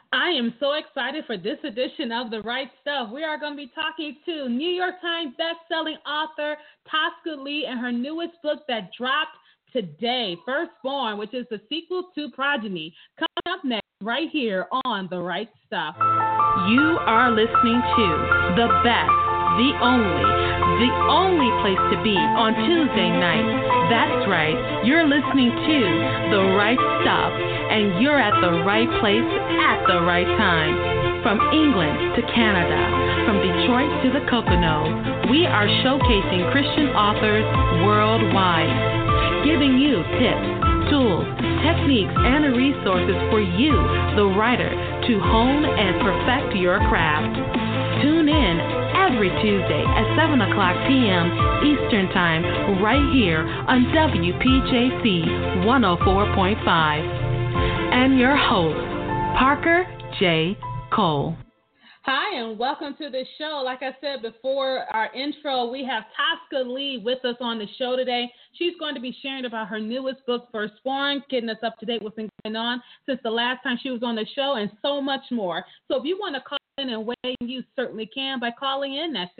I am so excited for this edition of The Right Stuff. We are going to be talking to New York Times best-selling author Tosca Lee and her newest book that dropped today, Firstborn, which is the sequel to Progeny. Coming up next, right here on The Right Stuff. You are listening to the best, the only place to be on Tuesday night. That's right, you're listening to The Right Stuff, and you're at the right place at the right time. From England to Canada, from Detroit to the Poconos, we are showcasing Christian authors worldwide, giving you tips, tools, techniques, and resources for you, the writer, to hone and perfect your craft. Tune in every Tuesday at 7 o'clock p.m. Eastern Time right here on WPJC 104.5. And your host, Parker J. Cole. Hi, and welcome to the show. Like I said before our intro, we have Tosca Lee with us on the show today. She's going to be sharing about her newest book, Firstborn, getting us up to date with what's been going on since the last time she was on the show, and so much more. So if you want to call in and weigh in, you certainly can by calling in at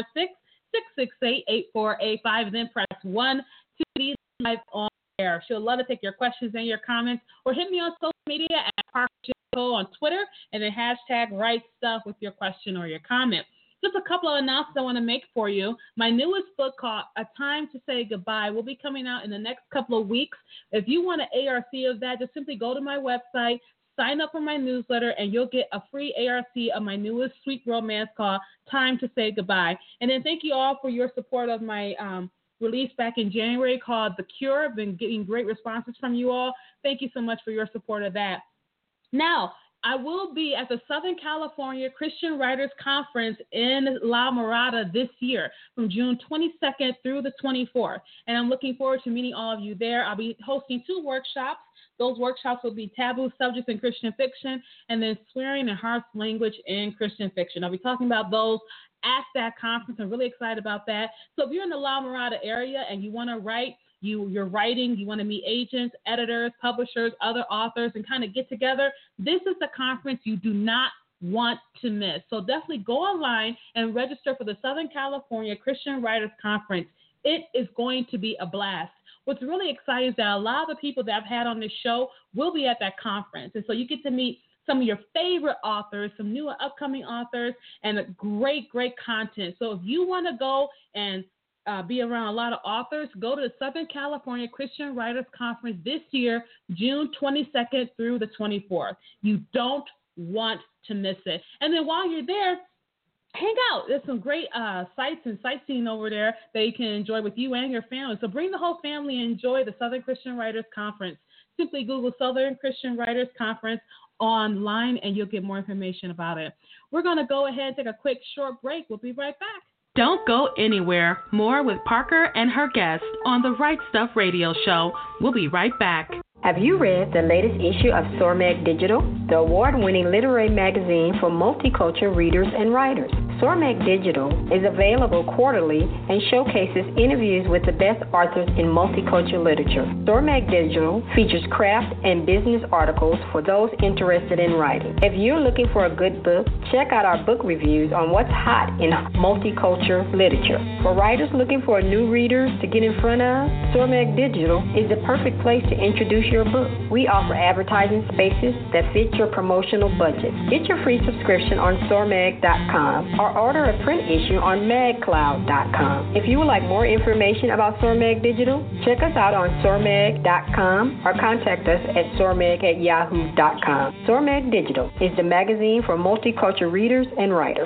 646-668-8485, then press 1 to be live on air. She'll love to take your questions and your comments, or hit me on social media at Parker J. Cole on Twitter, and then hashtag Right Stuff with your question or your comment. Just a couple of announcements I want to make for you. My newest book called A Time to Say Goodbye will be coming out in the next couple of weeks. If you want an ARC of that, just simply go to my website, sign up for my newsletter, and you'll get a free ARC of my newest sweet romance called Time to Say Goodbye. And then thank you all for your support of my release back in January called The Cure. I've been getting great responses from you all. Thank you so much for your support of that. Now, I will be at the Southern California Christian Writers Conference in La Mirada this year from June 22nd through the 24th. And I'm looking forward to meeting all of you there. I'll be hosting 2 workshops. Those workshops will be taboo subjects in Christian fiction and then swearing and harsh language in Christian fiction. I'll be talking about those at that conference. I'm really excited about that. So if you're in the La Mirada area and you want to write, you're writing, you want to meet agents, editors, publishers, other authors, and kind of get together, this is the conference you do not want to miss. So definitely go online and register for the Southern California Christian Writers Conference. It is going to be a blast. What's really exciting is that a lot of the people that I've had on this show will be at that conference. And so you get to meet some of your favorite authors, some new and upcoming authors, and great, great content. So if you want to go and be around a lot of authors, go to the Southern California Christian Writers Conference this year, June 22nd through the 24th. You don't want to miss it. And then while you're there, hang out. There's some great sites and sightseeing over there that you can enjoy with you and your family. So bring the whole family and enjoy the Southern Christian Writers Conference. Simply Google Southern Christian Writers Conference online and you'll get more information about it. We're going to go ahead and take a quick short break. We'll be right back. Don't go anywhere. More with Parker and her guests on the Right Stuff Radio Show. We'll be right back. Have you read the latest issue of SORMAG Digital, the award-winning literary magazine for multicultural readers and writers? SORMAG Digital is available quarterly and showcases interviews with the best authors in multicultural literature. SORMAG Digital features craft and business articles for those interested in writing. If you're looking for a good book, check out our book reviews on what's hot in multicultural literature. For writers looking for new readers to get in front of, SORMAG Digital is the perfect place to introduce your book. We offer advertising spaces that fit your promotional budget. Get your free subscription on SORMAG.com or order a print issue on MagCloud.com. If you would like more information about SORMAG Digital, check us out on SORMAG.com or contact us at SORMAG@yahoo.com. SORMAG Digital is the magazine for multicultural readers and writers.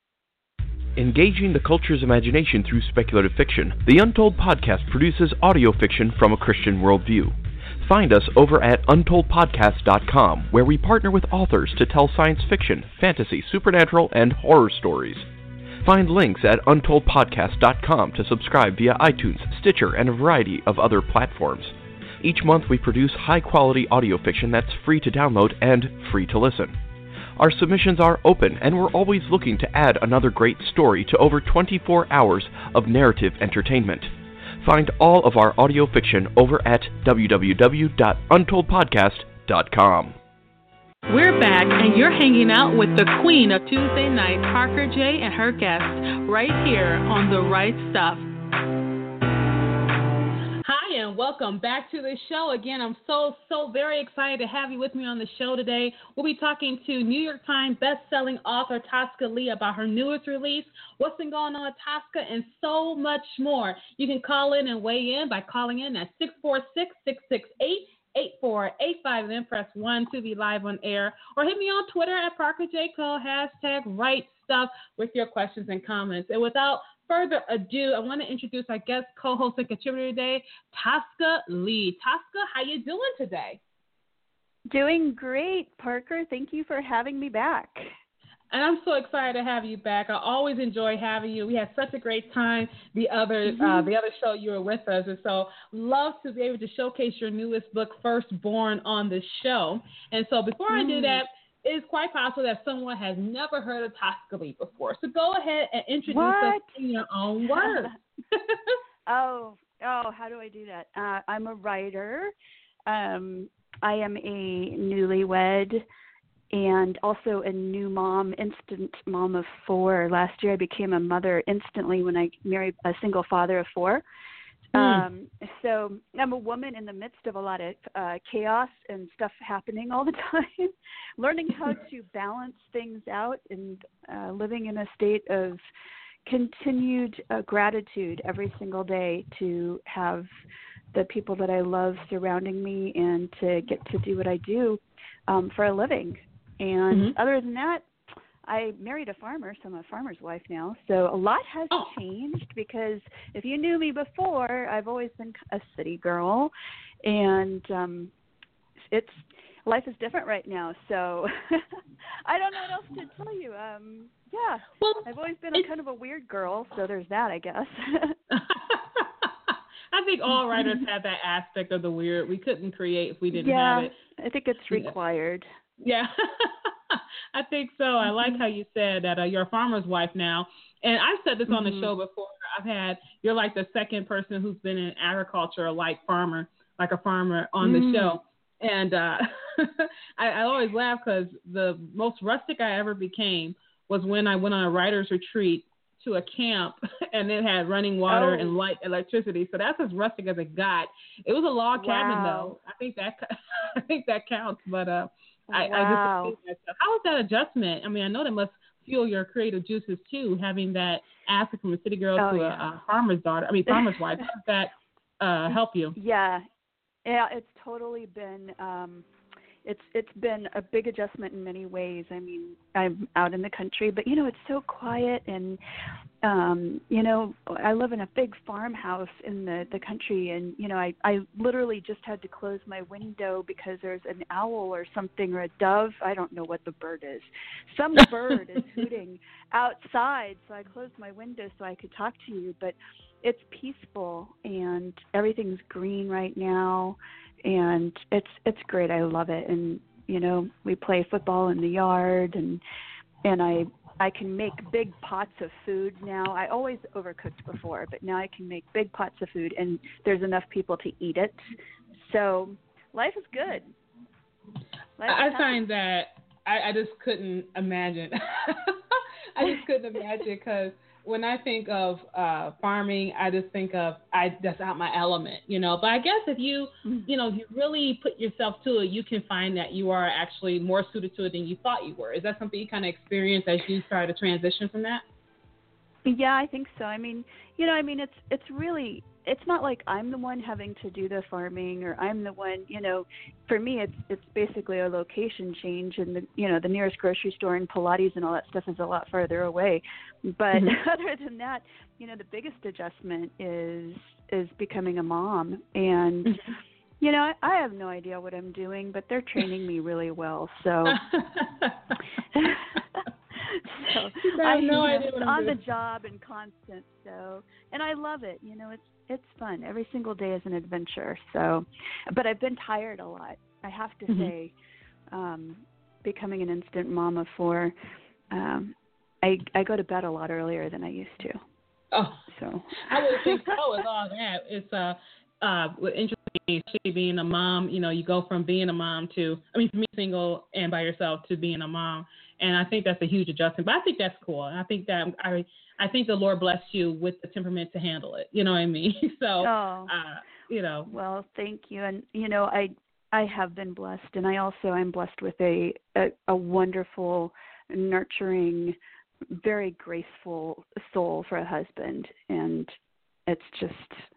Engaging the culture's imagination through speculative fiction, the Untold Podcast produces audio fiction from a Christian worldview. Find us over at untoldpodcast.com, where we partner with authors to tell science fiction, fantasy, supernatural, and horror stories. Find links at untoldpodcast.com to subscribe via iTunes, Stitcher, and a variety of other platforms. Each month we produce high-quality audio fiction that's free to download and free to listen. Our submissions are open, and we're always looking to add another great story to over 24 hours of narrative entertainment. Find all of our audio fiction over at www.untoldpodcast.com. We're back, and you're hanging out with the queen of Tuesday night, Parker J. and her guests, right here on The Right Stuff. Hi, and welcome back to the show. Again, I'm so very excited to have you with me on the show today. We'll be talking to New York Times best-selling author Tosca Lee about her newest release, what's been going on with Tosca, and so much more. You can call in and weigh in by calling in at 646-668-8485 and then press 1 to be live on air, or hit me on Twitter at Parker J. Cole, #RightStuff with your questions and comments. And without further ado, I want to introduce our guest co-host and contributor today, Tosca Lee. Tosca, how you doing today? Doing great, Parker. Thank you for having me back. And I'm so excited to have you back. I always enjoy having you. We had such a great time the other show you were with us, and so love to be able to showcase your newest book, Firstborn, on the show. And so before I do that, it is quite possible that someone has never heard of Tosca Lee before. So go ahead and introduce us in your own words. Oh, how do I do that? I'm a writer. I am a newlywed and also a new mom, instant mom of 4. Last year I became a mother instantly when I married a single father of 4. So I'm a woman in the midst of a lot of chaos and stuff happening all the time, learning how to balance things out and living in a state of continued gratitude every single day to have the people that I love surrounding me and to get to do what I do for a living. And other than that, I married a farmer, so I'm a farmer's wife now. So a lot has changed because if you knew me before, I've always been a city girl, and life is different right now. So I don't know what else to tell you. Well, I've always been a kind of a weird girl, so there's that, I guess. I think all writers have that aspect of the weird. We couldn't create if we didn't have it. I think it's required. Yeah. I think so. I like how you said that you're a farmer's wife now. And I've said this on the show before. You're like the second person who's been in agriculture like a farmer on the show. And I always laugh because the most rustic I ever became was when I went on a writer's retreat to a camp and it had running water and light electricity. So that's as rustic as it got. It was a log cabin though. I think that counts, but I just think that. How was that adjustment? I mean, I know that must fuel your creative juices too, having that aspect from a city girl to a farmer's farmer's wife. How does that help you? Yeah, it's totally been. It's been a big adjustment in many ways. I mean, I'm out in the country, but it's so quiet, and I live in a big farmhouse in the country, and I literally just had to close my window because there's an owl or something, or a dove. I don't know what the bird is. Some bird is hooting outside, so I closed my window so I could talk to you. But it's peaceful, and everything's green right now. And it's great. I love it. And we play football in the yard, and I can make big pots of food now. I always overcooked before, but now I can make big pots of food, and there's enough people to eat it. So life is good. I find that I just couldn't imagine. I just couldn't imagine because when I think of farming, I just think of that's out my element, But I guess if you you really put yourself to it, you can find that you are actually more suited to it than you thought you were. Is that something you kind of experienced as you started to transition from that? Yeah, I think so. I mean, it's really, it's not like I'm the one having to do the farming, or I'm the one, for me, it's basically a location change, and the nearest grocery store and Pilates and all that stuff is a lot further away. But other than that, the biggest adjustment is becoming a mom. And, I have no idea what I'm doing, but they're training me really well. So, I have no idea what I'm doing. On the job and constant. So, and I love it. It's fun. Every single day is an adventure. So, but I've been tired a lot. I have to say, becoming an instant mom of 4, I go to bed a lot earlier than I used to. Oh, so I would think so with all that. It's interesting especially being a mom, you go from being a mom to, from being single and by yourself to being a mom. And I think that's a huge adjustment. But I think that's cool. And I think that I think the Lord blessed you with the temperament to handle it. You know what I mean? So, Well, thank you. And, I have been blessed. And I'm blessed with a wonderful, nurturing, very graceful soul for a husband. And it's just,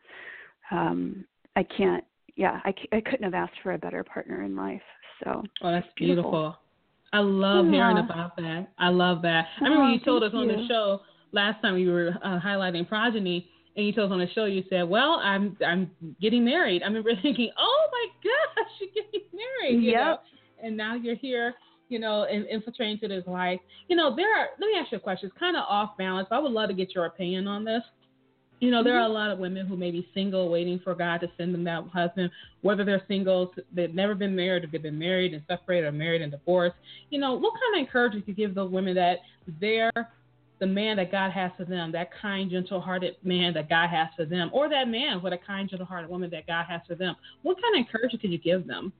I couldn't have asked for a better partner in life. So, that's beautiful. I love hearing about that. I love that. I remember you told us on the show last time we were highlighting progeny, and you told us on the show, you said, well, I'm getting married. I remember thinking, oh my gosh, you're getting married, you know? And now you're here, and infiltrating into this life. Let me ask you a question. It's kind of off balance, but I would love to get your opinion on this. There are a lot of women who may be single, waiting for God to send them that husband, whether they're singles, they've never been married, or they've been married and separated, or married and divorced. What kind of encouragement you give those women that they're the man that God has for them, that kind, gentle-hearted man that God has for them, or that man with a kind, gentle-hearted woman that God has for them? What kind of encouragement can you give them?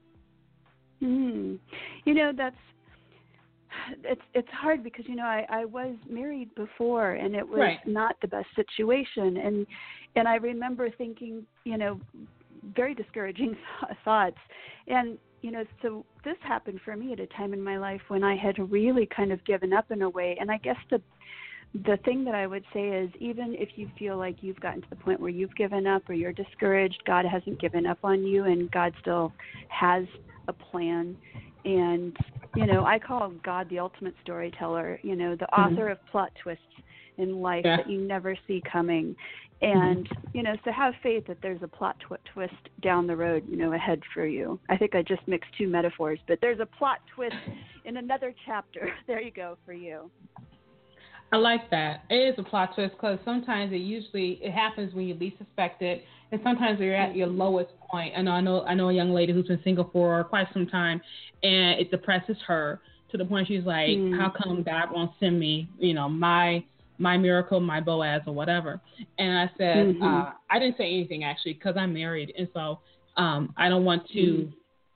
It's hard because, I was married before, and it was not the best situation. And I remember thinking, very discouraging thoughts. And, so this happened for me at a time in my life when I had really kind of given up in a way. And I guess the thing that I would say is, even if you feel like you've gotten to the point where you've given up or you're discouraged, God hasn't given up on you, and God still has a plan. And, I call God the ultimate storyteller, the author of plot twists in life that you never see coming. And, so have faith that there's a plot twist down the road, ahead for you. I think I just mixed two metaphors, but there's a plot twist in another chapter. There you go for you. I like that. It is a plot twist because sometimes it happens when you least expect it, and sometimes you're at your lowest point. And I know a young lady who's been single for quite some time, and it depresses her to the point she's like, how come God won't send me, my miracle, my Boaz, or whatever? And I said, I didn't say anything actually because I'm married, and so I don't want to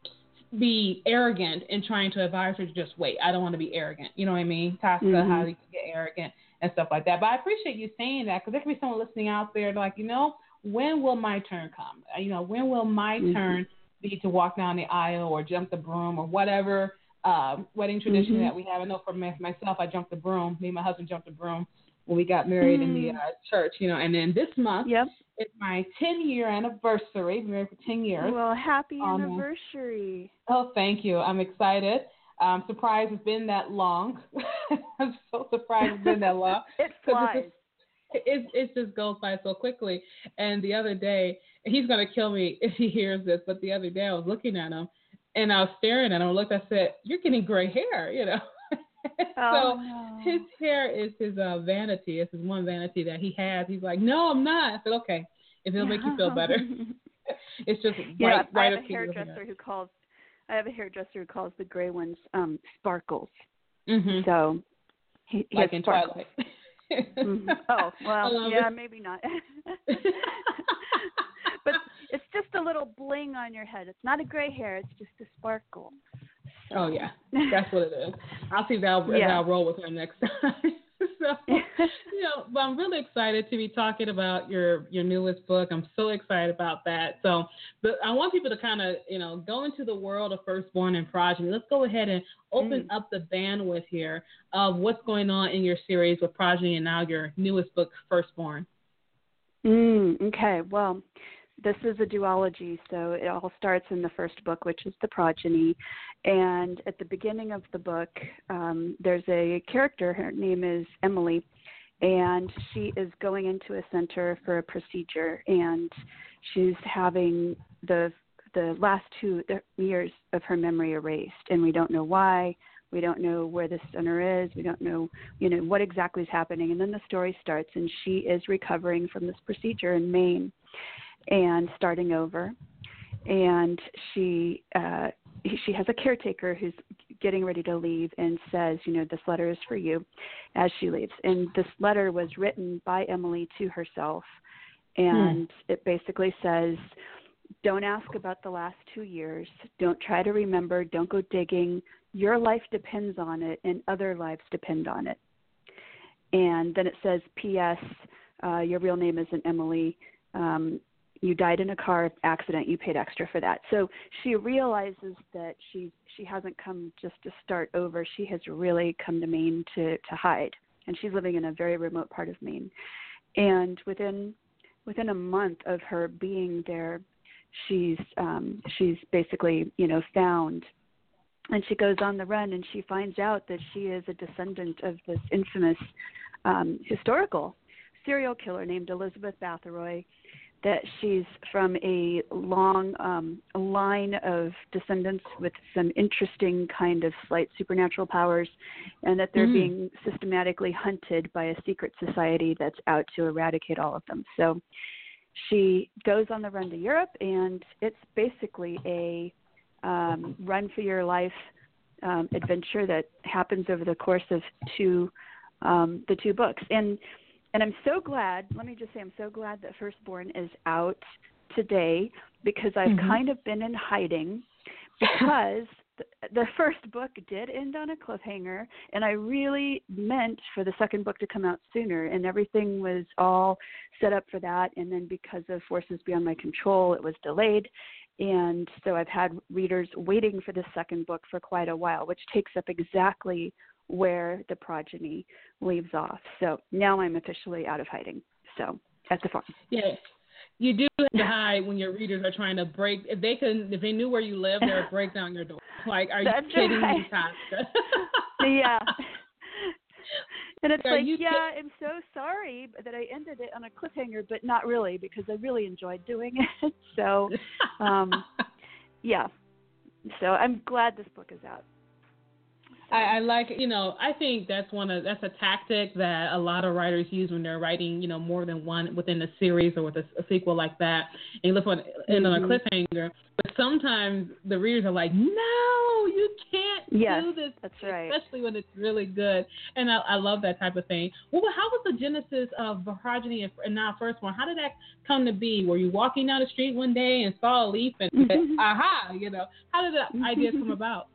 be arrogant in trying to advise her to just wait. I don't want to be arrogant. You know what I mean? Tasha, how you can get arrogant and stuff like that. But I appreciate you saying that, because there could be someone listening out there like, when will my turn come? When will my turn be to walk down the aisle or jump the broom or whatever wedding tradition that we have? I know for myself, I jumped the broom. Me and my husband jumped the broom when we got married in the church, and then this month it's my 10-year anniversary. We're married for 10 years. Well, happy anniversary. Oh, thank you. I'm excited. I'm surprised it's been that long. I'm so surprised it's been that long. It flies. It just goes by so quickly. And the other day, he's going to kill me if he hears this, but the other day I was looking at him, and I was staring at him. I said, you're getting gray hair, So his hair is his vanity. It's his one vanity that he has. He's like, no, I'm not. I said, okay, if it'll make you feel better. It's just right. I have a hairdresser who calls the gray ones sparkles. So he like has in sparkles. Twilight. Oh, well, yeah, maybe not. But it's just a little bling on your head. It's not a gray hair. It's just a sparkle. Oh, yeah. That's what it is. I'll see if I'll roll with her next time. But I'm really excited to be talking about your newest book. I'm so excited about that. So, but I want people to kind of, go into the world of Firstborn and Progeny. Let's go ahead and open up the bandwidth here of what's going on in your series with Progeny and now your newest book, Firstborn. Okay. Well, this is a duology, so it all starts in the first book, which is the Progeny. And at the beginning of the book, there's a character. Her name is Emily, and she is going into a center for a procedure, and she's having the last 2 years of her memory erased, and we don't know why. We don't know where the center is. We don't know, what exactly is happening. And then the story starts, and she is recovering from this procedure in Maine and starting over. And she has a caretaker who's getting ready to leave and says, this letter is for you, as she leaves. And this letter was written by Emily to herself. And it basically says, Don't ask about the last 2 years. Don't try to remember. Don't go digging. Your life depends on it, and other lives depend on it. And then it says, P.S., your real name isn't Emily. You died in a car accident. You paid extra for that. So she realizes that she hasn't come just to start over. She has really come to Maine to hide, and she's living in a very remote part of Maine. And within a month of her being there, she's basically, found, and she goes on the run, and she finds out that she is a descendant of this infamous historical serial killer named Elizabeth Bathory, that she's from a long line of descendants with some interesting kind of slight supernatural powers, and that they're being systematically hunted by a secret society that's out to eradicate all of them. So she goes on the run to Europe, and it's basically a run for your life adventure that happens over the course of the two books. And I'm so glad, let me just say, I'm so glad that Firstborn is out today, because I've kind of been in hiding, because the first book did end on a cliffhanger, and I really meant for the second book to come out sooner, and everything was all set up for that. And then because of forces beyond my control, it was delayed. And so I've had readers waiting for the second book for quite a while, which takes up exactly where the progeny leaves off. So now I'm officially out of hiding. So at the farm. Yeah. You do have to hide when your readers are trying to break. If they knew where you live, they would break down your door. Like, are you kidding me, Tasha? Yeah. And it's I'm so sorry that I ended it on a cliffhanger, but not really, because I really enjoyed doing it. So, yeah. So I'm glad this book is out. I like, I think that's a tactic that a lot of writers use when they're writing, more than one within a series or with a sequel like that. And you look on a cliffhanger, but sometimes the readers are like, no, you can't do this. That's right. Especially when it's really good. And I love that type of thing. Well, how was the genesis of the progeny and now Firstborn? How did that come to be? Were you walking down the street one day and saw a leaf and said, aha, how did that idea come about?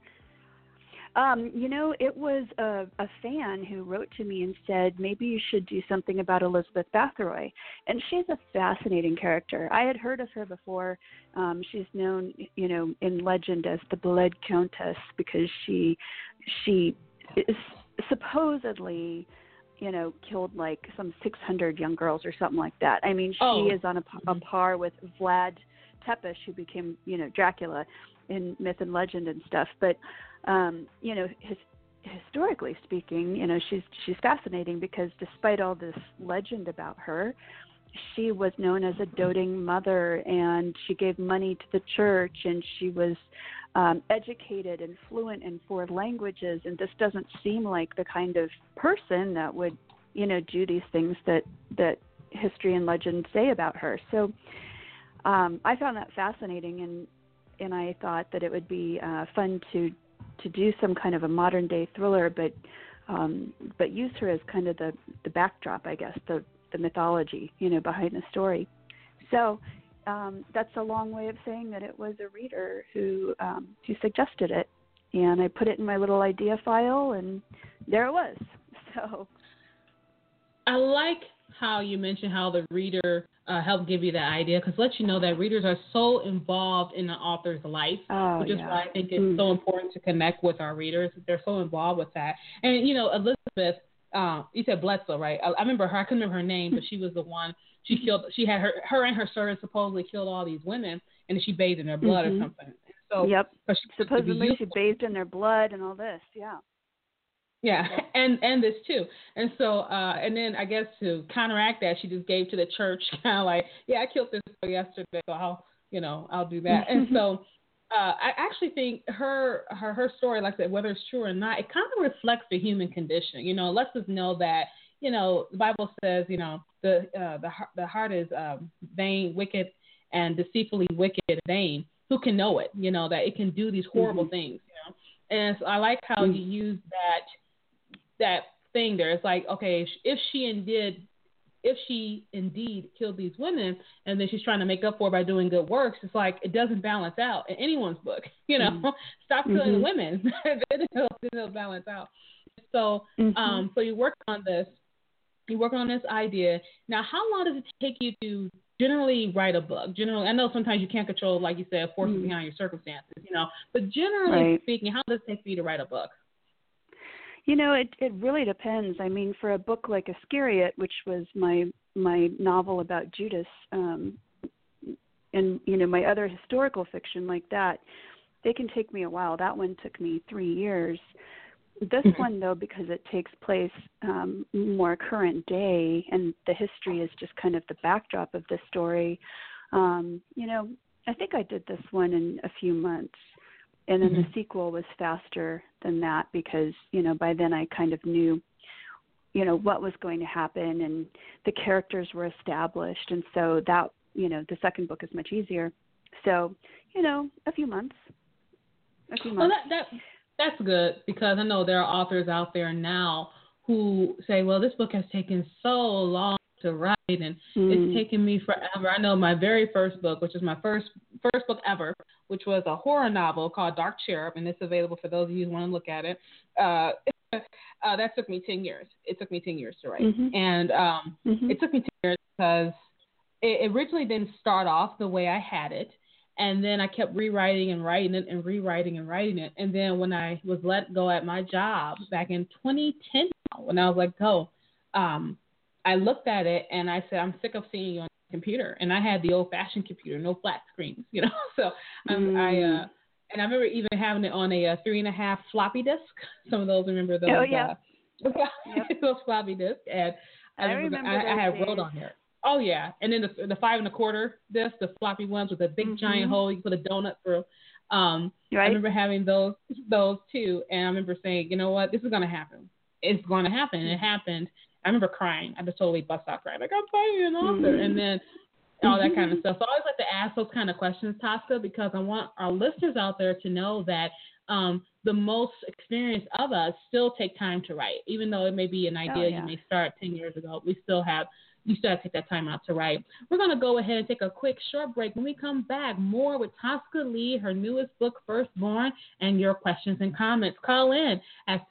It was a fan who wrote to me and said, maybe you should do something about Elizabeth Bathory. And she's a fascinating character. I had heard of her before. She's known, in legend as the Blood Countess, because she is supposedly, killed like some 600 young girls or something like that. I mean, she is on a par with Vlad Tepes, who became, Dracula in myth and legend and stuff. But historically speaking, she's fascinating, because despite all this legend about her, she was known as a doting mother, and she gave money to the church, and she was educated and fluent in 4 languages. And this doesn't seem like the kind of person that would, do these things that history and legend say about her. So I found that fascinating, and I thought that it would be fun to do some kind of a modern day thriller, but use her as kind of the backdrop, I guess, the mythology, behind the story. So that's a long way of saying that it was a reader who suggested it, and I put it in my little idea file, and there it was. So I like how you mentioned how the reader helped give you that idea, because let you know that readers are so involved in the author's life, which is why I think it's so important to connect with our readers. They're so involved with that. And, Elizabeth, you said Bledsoe, right? I remember her. I couldn't remember her name, but she was the one. She killed. She had her and her servants supposedly killed all these women, and she bathed in their blood or something. So, supposedly she bathed in their blood and all this. Yeah. Yeah, and this too. And so, and then I guess to counteract that, she just gave to the church, kind of like, I killed this girl yesterday, so I'll do that. And so, I actually think her story, like I said, whether it's true or not, it kind of reflects the human condition. It lets us know that, the Bible says, the heart is vain, wicked, and deceitfully wicked and vain. Who can know it? That it can do these horrible things. And so I like how you use that thing there. It's like, okay, if she did if she indeed killed these women and then she's trying to make up for it by doing good works, it's like it doesn't balance out in anyone's book. Stop killing the women. Then it'll balance out. So, so you work on this. You work on this idea. Now, how long does it take you to generally write a book? Generally, I know sometimes you can't control, like you said, forces behind your circumstances, but generally speaking, how does it take for you to write a book? It really depends. I mean, for a book like Iscariot, which was my novel about Judas, and, my other historical fiction like that, they can take me a while. That one took me 3 years. This one, though, because it takes place more current day and the history is just kind of the backdrop of the story, I think I did this one in a few months. And then the sequel was faster than that because, by then I kind of knew, what was going to happen and the characters were established. And so that, the second book is much easier. So, a few months. Well, that's good because I know there are authors out there now who say, well, this book has taken so long to write and it's taken me forever. I know my very first book, which is my first book ever, which was a horror novel called Dark Cherub, and it's available for those of you who want to look at it. That took me 10 years. It took me 10 years to write. And it took me 10 years because it originally didn't start off the way I had it. And then I kept rewriting and writing it and rewriting and writing it. And then when I was let go at my job back in 2010, when I was let go, I looked at it and I said, I'm sick of seeing you on the computer. And I had the old-fashioned computer, no flat screens, So and I remember even having it on a 3.5 floppy disk. Some of those remember those. Oh, yeah. Those floppy disks. And I remember I had wrote on there. Oh, yeah. And then the 5 1/4 disc, the floppy ones with a big giant hole you put a donut through. I remember having those too. And I remember saying, you know what, this is going to happen. It's going to happen. And it happened. I remember crying. I just totally bust out crying. Like, I'm finally an author. And then all that kind of stuff. So I always like to ask those kind of questions, Tosca, because I want our listeners out there to know that the most experienced of us still take time to write. Even though it may be an idea you may start 10 years ago, you still have to take that time out to write. We're going to go ahead and take a quick short break. When we come back, more with Tosca Lee, her newest book, Firstborn, and your questions and comments. Call in at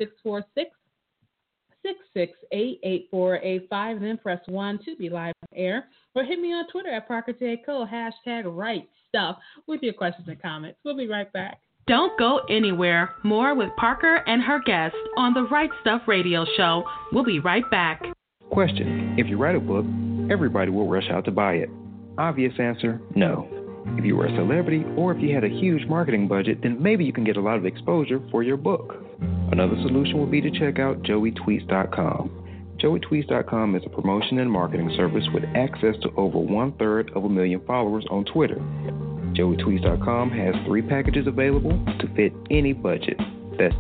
646-668-8485, then press 1 to be live on air. Or hit me on Twitter at Parker J. Cole, #RightStuff, with your questions and comments. We'll be right back. Don't go anywhere. More with Parker and her guest on the Right Stuff Radio Show. We'll be right back. Question: if you write a book, everybody will rush out to buy it. Obvious answer: no. If you were a celebrity or if you had a huge marketing budget, then maybe you can get a lot of exposure for your book. Another solution would be to check out joeytweets.com. joeytweets.com is a promotion and marketing service with access to over 1/3 followers on Twitter. joeytweets.com has 3 packages available to fit any budget. That's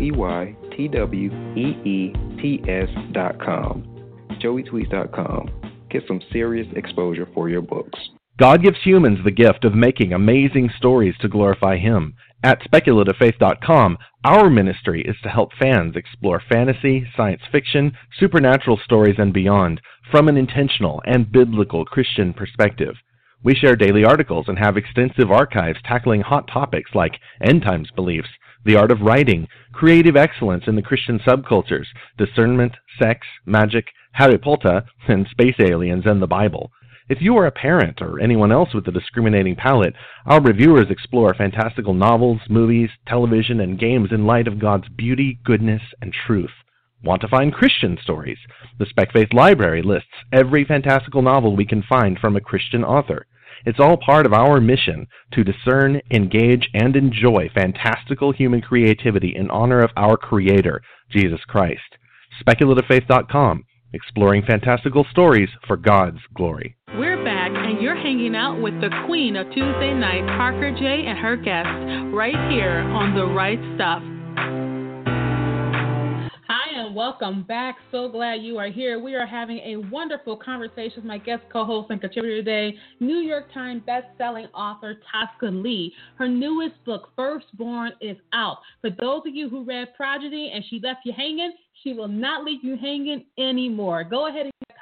joeytweets.com. joeytweets.com. Get some serious exposure for your books. God gives humans the gift of making amazing stories to glorify Him. At speculativefaith.com, our ministry is to help fans explore fantasy, science fiction, supernatural stories, and beyond from an intentional and biblical Christian perspective. We share daily articles and have extensive archives tackling hot topics like end times beliefs, the art of writing, creative excellence in the Christian subcultures, discernment, sex, magic, Harry Potter, and space aliens and the Bible. If you are a parent or anyone else with a discriminating palate, our reviewers explore fantastical novels, movies, television, and games in light of God's beauty, goodness, and truth. Want to find Christian stories? The Spec Faith Library lists every fantastical novel we can find from a Christian author. It's all part of our mission to discern, engage, and enjoy fantastical human creativity in honor of our Creator, Jesus Christ. SpeculativeFaith.com, exploring fantastical stories for God's glory. We're back, and you're hanging out with the queen of Tuesday night, Parker J. and her guest, right here on The Right Stuff. Hi, and welcome back. So glad you are here. We are having a wonderful conversation with my guest co-host and contributor today, New York Times best-selling author Tosca Lee. Her newest book, Firstborn, is out. For those of you who read Prodigy and she left you hanging, she will not leave you hanging anymore. Go ahead and get a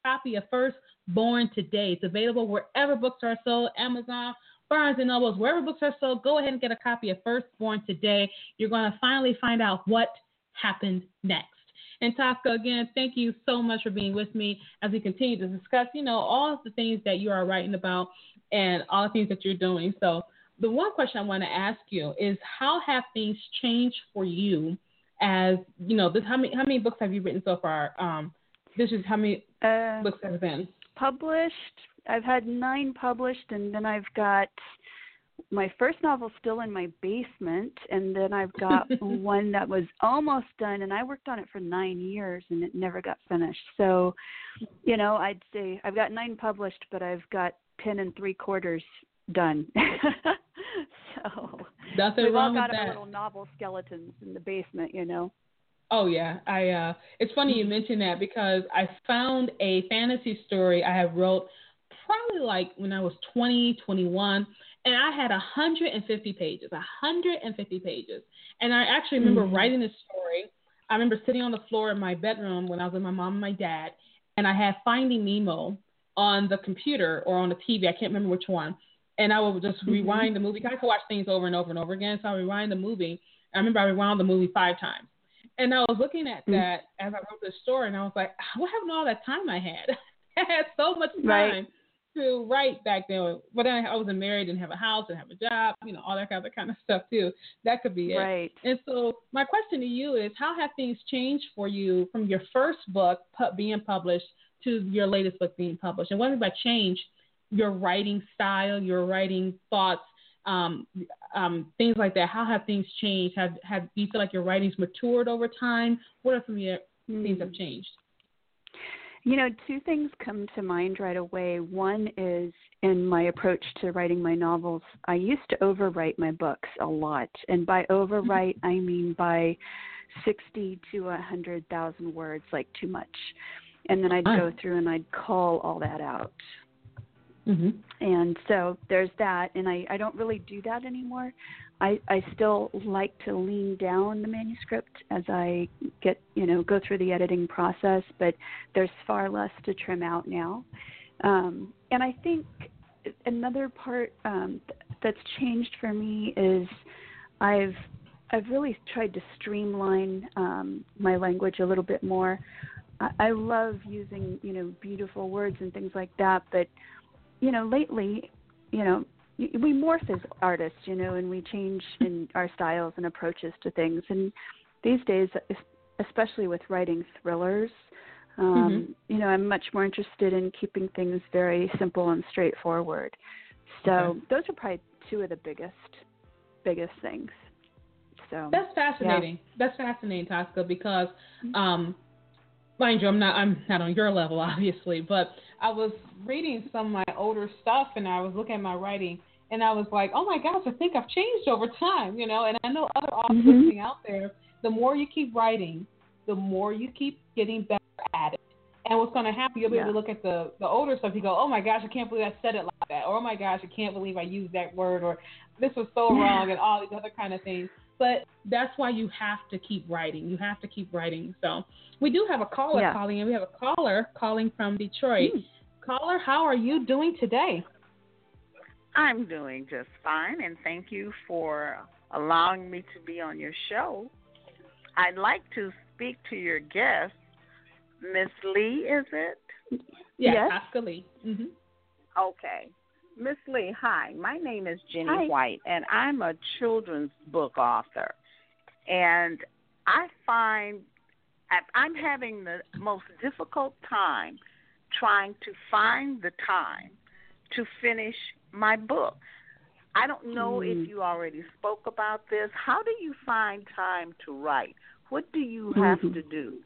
copy of Firstborn today. It's available wherever books are sold, Amazon, Barnes & Nobles, wherever books are sold. Go ahead and get a copy of Firstborn today. You're going to finally find out what happened next. And Tosca, again, thank you so much for being with me as we continue to discuss, all of the things that you are writing about and all the things that you're doing. So the one question I want to ask you is, how have things changed for you as, how many books have you written so far? This is how many books have been? Published. I've had 9 published, and then I've got my first novel still in my basement, and then I've got one that was almost done, and I worked on it for 9 years, and it never got finished. So, I'd say I've got 9 published, but I've got 10 3/4 done. So nothing wrong with that. We've all got our little novel skeletons in the basement, Oh yeah, it's funny you mention that, because I found a fantasy story I had wrote probably like when I was 20, 21, and I had 150 pages, 150 pages. And I actually remember writing this story. I remember sitting on the floor in my bedroom when I was with my mom and my dad, and I had Finding Nemo on the computer or on the TV. I can't remember which one. And I would just rewind the movie. I could watch things over and over and over again, so I rewind the movie. I remember I rewound the movie 5 times. And I was looking at that as I wrote this story, and I was like, what happened to all that time I had? I had so much time to write back then. But then I wasn't married, didn't have a house, didn't have a job, all that kind of stuff too. That could be it. Right. And so my question to you is, how have things changed for you from your first book being published to your latest book being published? And what about change, your writing style, your writing thoughts, things like that? How have things changed? Do you feel like your writing's matured over time? What are some of your things that have changed? 2 things come to mind right away. One is in my approach to writing my novels. I used to overwrite my books a lot. And by overwrite, I mean by 60 to 100,000 words, like too much. And then I'd go through and I'd call all that out. And so there's that, and I don't really do that anymore. I still like to lean down the manuscript as I get, go through the editing process, but there's far less to trim out now. And I think another part that's changed for me is I've really tried to streamline my language a little bit more. I love using, beautiful words and things like that, but lately, we morph as artists, and we change in our styles and approaches to things. And these days, especially with writing thrillers, I'm much more interested in keeping things very simple and straightforward. So those are probably 2 of the biggest things. So that's fascinating. Yeah. That's fascinating, Tosca, because mind you, I'm not on your level, obviously, but I was reading some of my older stuff, and I was looking at my writing, and I was like, oh my gosh, I think I've changed over time, and I know other authors listening out there, the more you keep writing, the more you keep getting better at it. And what's going to happen, you'll be able to look at the older stuff, you go, oh my gosh, I can't believe I said it like that, or oh my gosh, I can't believe I used that word, or this was so wrong, and all these other kind of things. But that's why you have to keep writing. You have to keep writing. So we do have a caller calling in. We have a caller calling from Detroit. Caller, how are you doing today? I'm doing just fine, and thank you for allowing me to be on your show. I'd like to speak to your guest, Miss Lee, is it? Yes, Tosca Lee. Okay. Miss Lee, hi. My name is Jenny White, and I'm a children's book author. And I find I'm having the most difficult time trying to find the time to finish my book. I don't know if you already spoke about this. How do you find time to write? What do you have to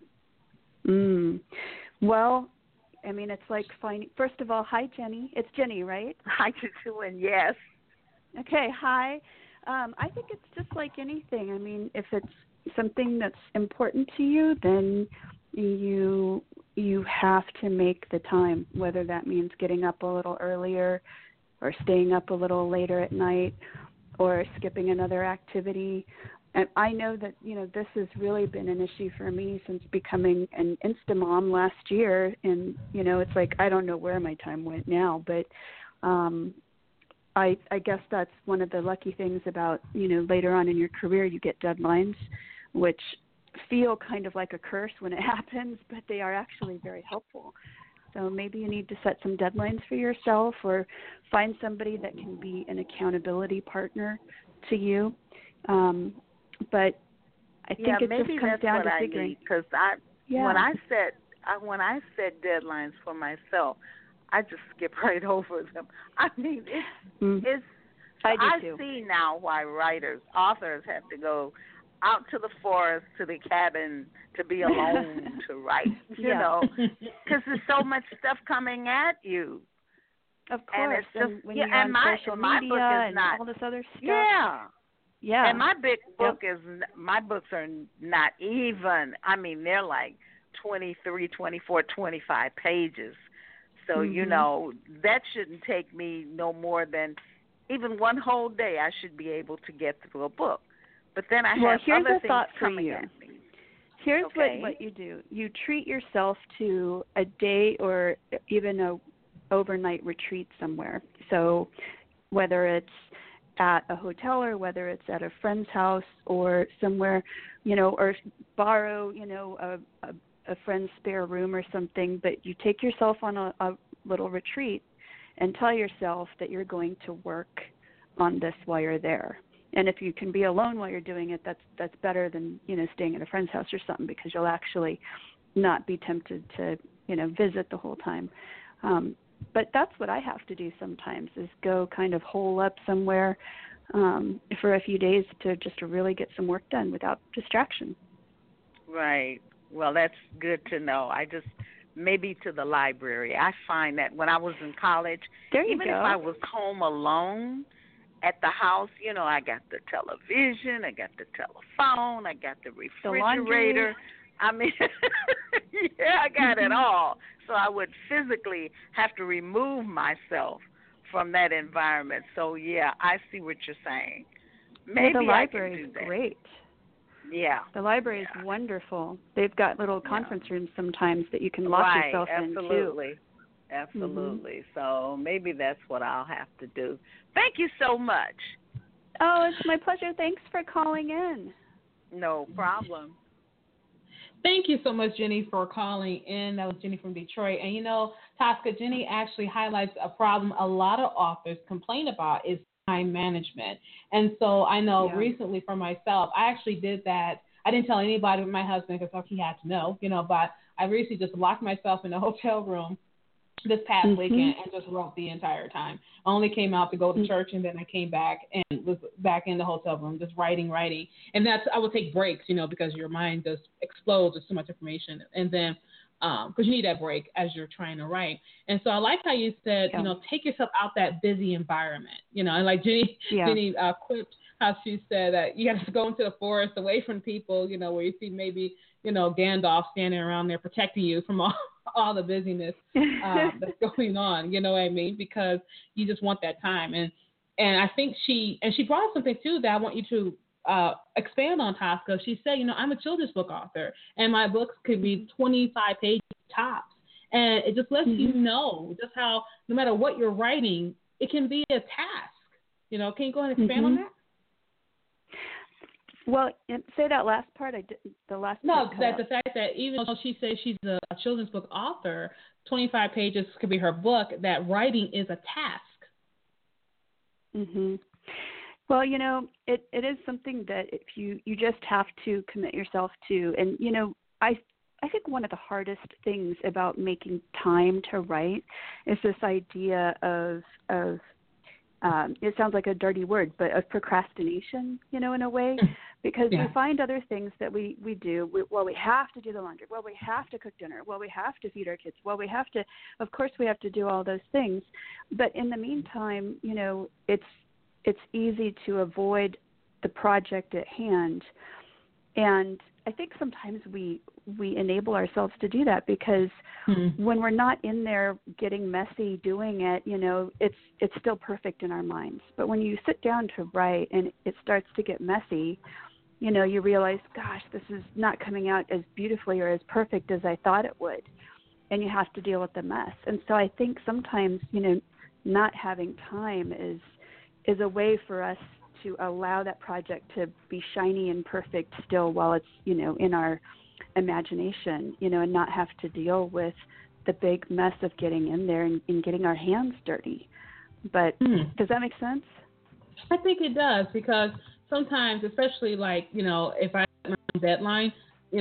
do? Well, I mean, it's like finding, first of all, hi, Jenny. It's Jenny, right? Hi, doing, yes. Okay, hi. I think it's just like anything. I mean, if it's something that's important to you, then you have to make the time, whether that means getting up a little earlier or staying up a little later at night or skipping another activity. and I know that, this has really been an issue for me since becoming an Insta mom last year. And, it's like, I don't know where my time went now, but I guess that's one of the lucky things about, later on in your career, you get deadlines, which feel kind of like a curse when it happens, but they are actually very helpful. So maybe you need to set some deadlines for yourself or find somebody that can be an accountability partner to you. But I think it just comes down to figuring. Because when I set deadlines for myself, I just skip right over them. I mean, I see now why authors have to go out to the forest, to the cabin, to be alone to write, you know, because there's so much stuff coming at you. Of course. And it's just, when you're on social media and all this other stuff. Yeah. And my my books are not even, I mean, they're like 23, 24, 25 pages. So, that shouldn't take me no more than even one whole day. I should be able to get through a book. But then I have other things coming at me. Here's what you do. You treat yourself to a day or even a overnight retreat somewhere. So whether it's at a hotel or whether it's at a friend's house or somewhere, or borrow, a friend's spare room or something, but you take yourself on a little retreat and tell yourself that you're going to work on this while you're there. And if you can be alone while you're doing it, that's better than, staying at a friend's house or something, because you'll actually not be tempted to, visit the whole time. But that's what I have to do sometimes, is go kind of hole up somewhere for a few days to really get some work done without distraction. Right. Well, that's good to know. Maybe to the library. I find that when I was in college, even if I was home alone at the house, I got the television, I got the telephone, I got the refrigerator. I mean, I got it all. So I would physically have to remove myself from that environment. So, I see what you're saying. Maybe the library is great. Yeah. The library is wonderful. They've got little conference rooms sometimes that you can lock yourself into. Absolutely. So maybe that's what I'll have to do. Thank you so much. Oh, it's my pleasure. Thanks for calling in. No problem. Thank you so much, Jenny, for calling in. That was Jenny from Detroit. And, Tosca, Jenny actually highlights a problem a lot of authors complain about is time management. And so I know recently for myself, I actually did that. I didn't tell anybody but my husband because he had to know, but I recently just locked myself in a hotel room this past weekend and just wrote the entire time. I only came out to go to church, and then I came back and was back in the hotel room just writing. And I would take breaks, because your mind just explodes with so much information. And then because you need that break as you're trying to write. And so I like how you said, take yourself out that busy environment, and like Jenny quipped how she said that you got to go into the forest away from people, where you see maybe, Gandalf standing around there protecting you from all the busyness that's going on, you know what I mean? Because you just want that time. And I think she brought up something too that I want you to expand on, Tosca. She said, I'm a children's book author, and my books could be 25 pages tops. And it just lets you know just how, no matter what you're writing, it can be a task. Can you go ahead and expand on that? Well, say that last part. The fact that even though she says she's a children's book author, 25 pages could be her book, that writing is a task. Well, it is something that if you just have to commit yourself to. And, I think one of the hardest things about making time to write is this idea of it sounds like a dirty word, but of procrastination, in a way, because we find other things that we do. We have to do the laundry. Well, we have to cook dinner. Well, we have to feed our kids. Well, we have to do all those things. But in the meantime, it's easy to avoid the project at hand. And I think sometimes we enable ourselves to do that because when we're not in there getting messy doing it, it's still perfect in our minds. But when you sit down to write and it starts to get messy, you realize, gosh, this is not coming out as beautifully or as perfect as I thought it would. And you have to deal with the mess. And so I think sometimes, not having time is a way for us to allow that project to be shiny and perfect still while it's, in our imagination, and not have to deal with the big mess of getting in there and getting our hands dirty. But does that make sense? I think it does, because sometimes, especially if I set my own deadline,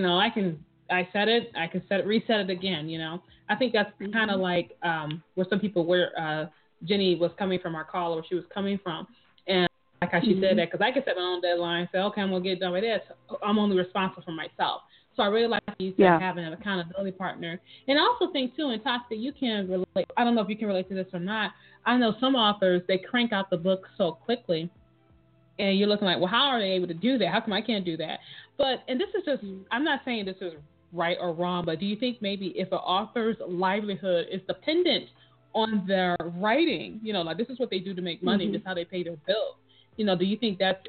I set it, I can reset it again, I think that's kind of like where some people, where Jenny was coming from, our caller, where she was coming from. And like how she said that, because I can set my own deadline and say, okay, I'm going to get done with this. I'm only responsible for myself. So I really like you said, having an accountability partner. And I also think, too, and Tasca, you can relate. I don't know if you can relate to this or not. I know some authors, they crank out the book so quickly. And you're looking like, well, how are they able to do that? How come I can't do that? And this is just, I'm not saying this is right or wrong, but do you think maybe if an author's livelihood is dependent on their writing, like this is what they do to make money, this is how they pay their bills, do you think that's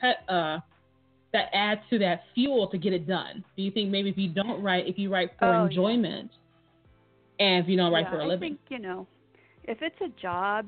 that adds to that fuel to get it done? Do you think maybe if you don't write, if you write for enjoyment and if you don't write for a living? I think, if it's a job,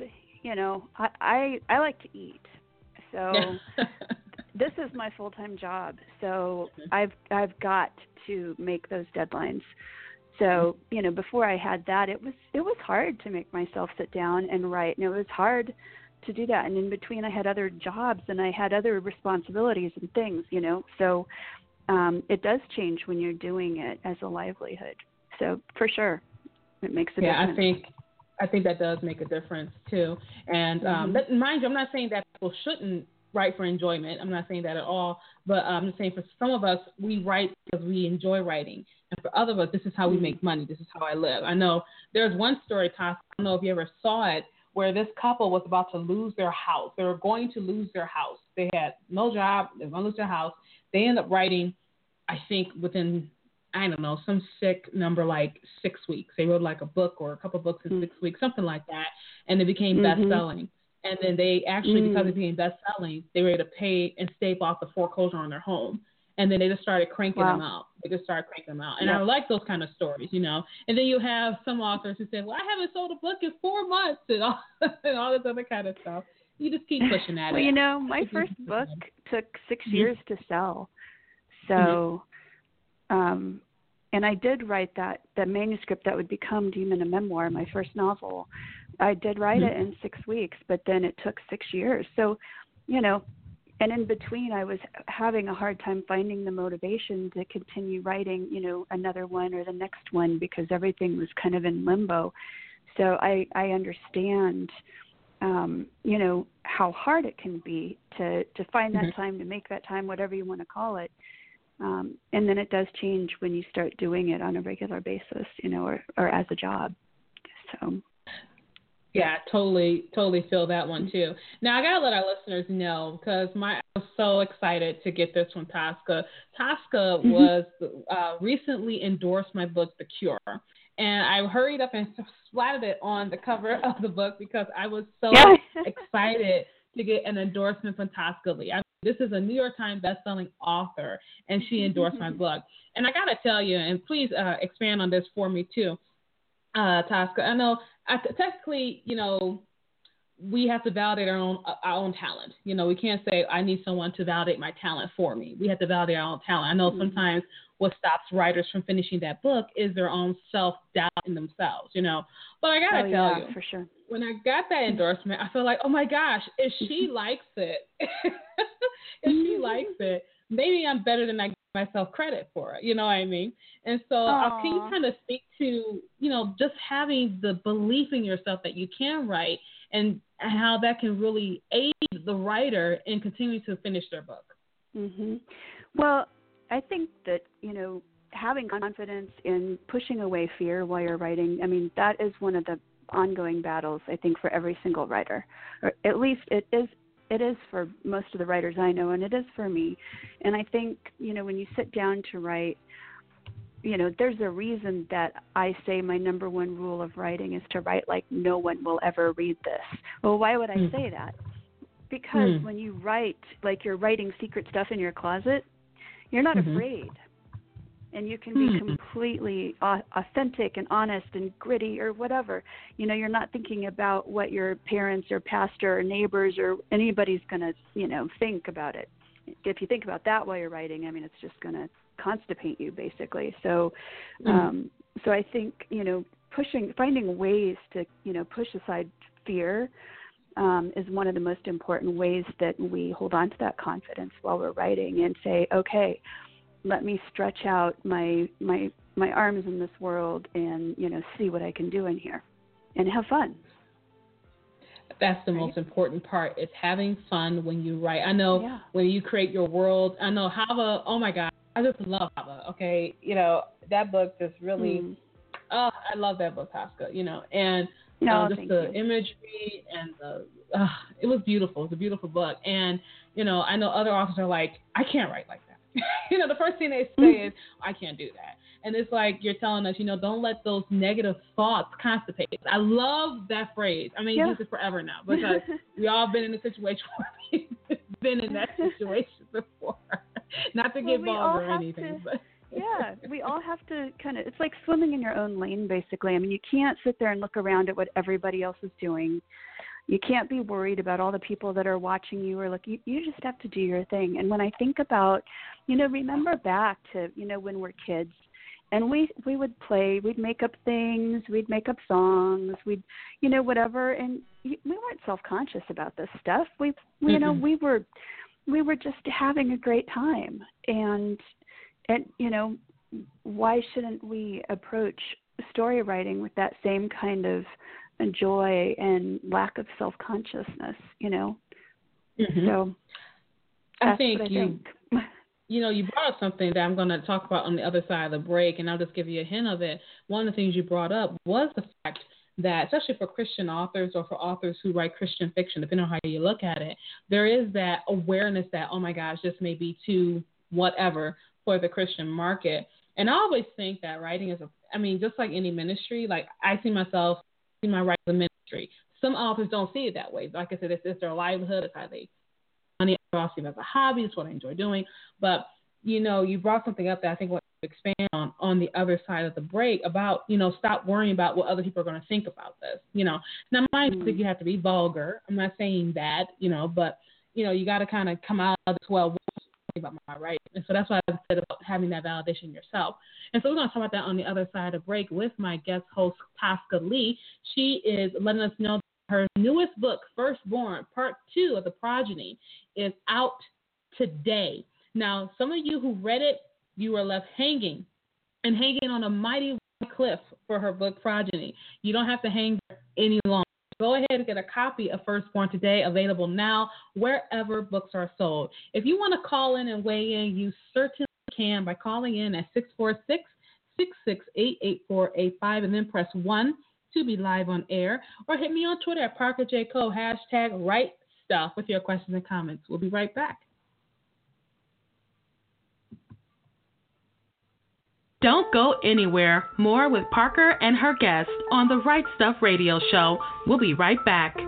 I like to eat. So this is my full-time job. So I've got to make those deadlines. So, before I had that, it was hard to make myself sit down and write, and it was hard to do that. And in between, I had other jobs and I had other responsibilities and things, So it does change when you're doing it as a livelihood. So for sure, it makes a difference. I think that does make a difference too. And mind you, I'm not saying that people shouldn't write for enjoyment. I'm not saying that at all. But I'm just saying for some of us, we write because we enjoy writing. And for other of us, this is how we make money. This is how I live. I know there's one story, Tasca, I don't know if you ever saw it, where this couple was about to lose their house. They were going to lose their house. They had no job. They were going to lose their house. They ended up writing, I think, within, I don't know, some sick number like 6 weeks. They wrote like a book or a couple books in 6 weeks, something like that. And they became best-selling. And then they actually, because they became best-selling, they were able to pay and stave off the foreclosure on their home. And then they just started cranking them out. They just started cranking them out. And I like those kind of stories, And then you have some authors who say, well, I haven't sold a book in 4 months and all this other kind of stuff. You just keep pushing at it. Well, my first book took 6 years to sell. So, and I did write that manuscript that would become Demon, a Memoir, my first novel. I did write it in 6 weeks, but then it took 6 years. So, and in between, I was having a hard time finding the motivation to continue writing, another one or the next one, because everything was kind of in limbo. So I understand, how hard it can be to find that time, to make that time, whatever you want to call it. And then it does change when you start doing it on a regular basis, or as a job. So. Yeah, totally feel that one too. Now I gotta let our listeners know, because I was so excited to get this from Tasca. Tasca was recently endorsed my book, The Cure, and I hurried up and splattered it on the cover of the book because I was so excited to get an endorsement from Tasca Lee. This is a New York Times bestselling author, and she endorsed my book. And I gotta tell you, and please expand on this for me too, Tasca. I know technically, we have to validate our own talent. We can't say I need someone to validate my talent for me. We have to validate our own talent. I know sometimes what stops writers from finishing that book is their own self-doubt in themselves, But I gotta tell you, for sure, when I got that endorsement, I feel like, oh my gosh, if she likes it, maybe I'm better than I give myself credit for it. You know what I mean? And so can you kind of speak to, just having the belief in yourself that you can write and how that can really aid the writer in continuing to finish their book? Well, I think that, having confidence in pushing away fear while you're writing, that is one of the ongoing battles, I think, for every single writer. Or at least it is for most of the writers I know, and it is for me. And I think, when you sit down to write, there's a reason that I say my number one rule of writing is to write like no one will ever read this. Well, why would I say that? Because when you write, like you're writing secret stuff in your closet, you're not afraid. And you can be completely authentic and honest and gritty or whatever. You know, you're not thinking about what your parents or pastor or neighbors or anybody's going to, you know, think about it. If you think about that while you're writing, I mean, it's just going to constipate you basically. So, so I think, you know, finding ways to, you know, push aside fear is one of the most important ways that we hold on to that confidence while we're writing and say, okay, let me stretch out my arms in this world and, you know, see what I can do in here and have fun. That's the most important part, is having fun when you write. I know when you create your world, I know Hava, oh my God, I just love Hava, okay? You know, that book just really, I love that book, Tosca, you know, and just the imagery and it was beautiful. It was a beautiful book. And, you know, I know other authors are like, I can't write like that. You know, the first thing they say is, I can't do that. And it's like you're telling us, you know, don't let those negative thoughts constipate. I love that phrase. I mean, use it forever now, because we all been in a situation where we've been in that situation before. Not to get vulgar or anything, but we all have to kind of, it's like swimming in your own lane, basically. I mean, you can't sit there and look around at what everybody else is doing. You can't be worried about all the people that are watching you or look. You just have to do your thing. And when I think about, you know, remember back to, you know, when we're kids, and we would play, we'd make up things, we'd make up songs, we'd, you know, whatever. And we weren't self-conscious about this stuff. You know, we were just having a great time. And you know, why shouldn't we approach story writing with that same kind of joy and lack of self-consciousness, you know? So I think you know, you brought up something that I'm going to talk about on the other side of the break, and I'll just give you a hint of it. One of the things you brought up was the fact that, especially for Christian authors or for authors who write Christian fiction, depending on how you look at it, there is that awareness that, oh my gosh, this may be too whatever for the Christian market. And I always think that writing is just like any ministry, like I see my writing as a ministry. Some authors don't see it that way. Like I said, it's their livelihood. It's how they money. I see it as a hobby. It's what I enjoy doing. But, you know, you brought something up that I think what to expand on the other side of the break about, you know, stop worrying about what other people are going to think about this. You know, now mind you, think you have to be vulgar. I'm not saying that, you know, but, you know, you got to kind of come out of this about my writing. And so that's why I said about having that validation yourself. And so we're going to talk about that on the other side of break with my guest host, Tosca Lee. She is letting us know that her newest book, Firstborn, Part 2 of The Progeny, is out today. Now, some of you who read it, you were left hanging on a mighty cliff for her book, Progeny. You don't have to hang there any longer. Go ahead and get a copy of Firstborn today, available now wherever books are sold. If you want to call in and weigh in, you certainly can by calling in at 646-668-8485 and then press 1 to be live on air, or hit me on Twitter at Parker J. Coe, #WriteStuff with your questions and comments. We'll be right back. Don't go anywhere. More with Parker and her guest on the Right Stuff Radio Show. We'll be right back.